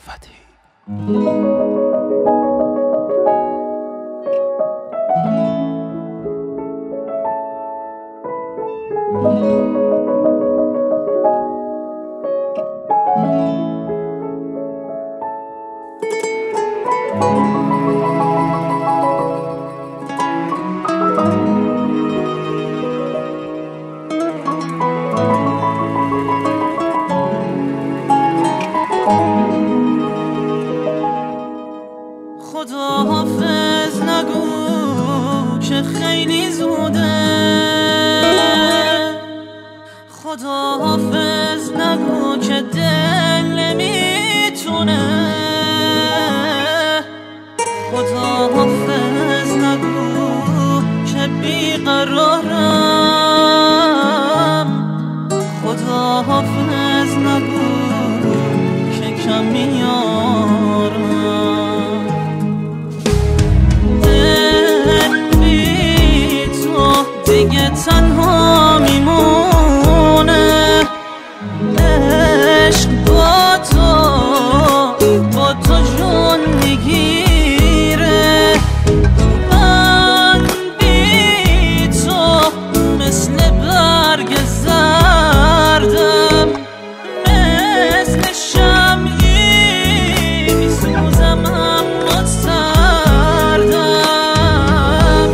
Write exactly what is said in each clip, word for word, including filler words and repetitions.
فتحی. خدا حافظ نگو که خیلی زوده، خدا حافظ نگو که دل نمیتونه، خدا حافظ نگو که بیقرارم، خدا حافظ نگو که کم میارم. دیگه تنها میمونه، عشق با تو با تو جون میگیره. من بی تو مثل برگ زردم، مثل شمعی میسوزم اما سردم.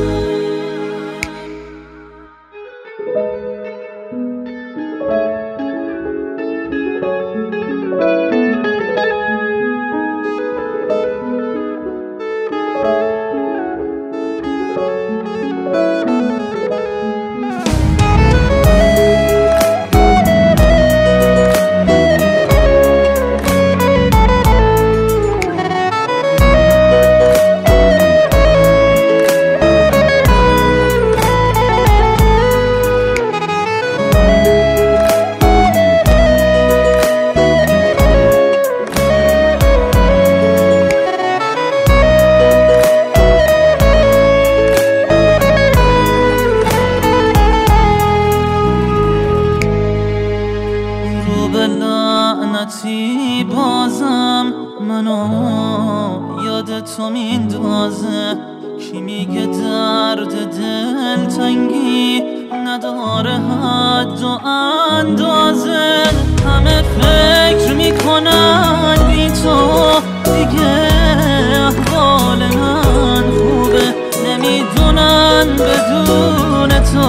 به لعنتی بازم منو یاد تو میندازه. کی میگه درد دل تنگی نداره حد و اندازه. همه فکر میکنن بی تو دیگه احوال من خوبه، نمیدونن بدون تو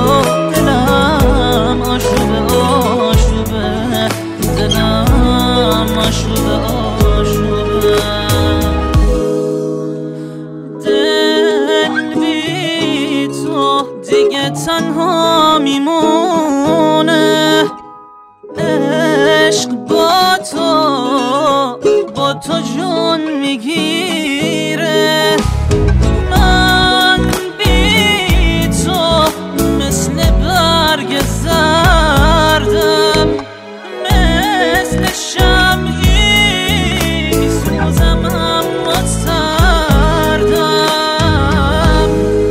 دلم آشوبه آشوبه، دلم آشوبه آشوبه. دل بی تو دیگه تنها میمونه، عشق با تو با تو جون میگیره. من بی تو مثل برگ زردم، مثل شمعی میسوزم اما سردم.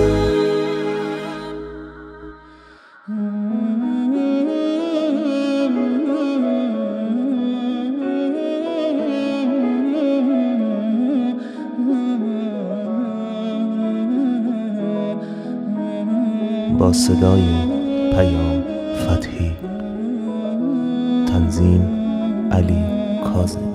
با صدای پیام فتحی، تنظیم علی کاظمی.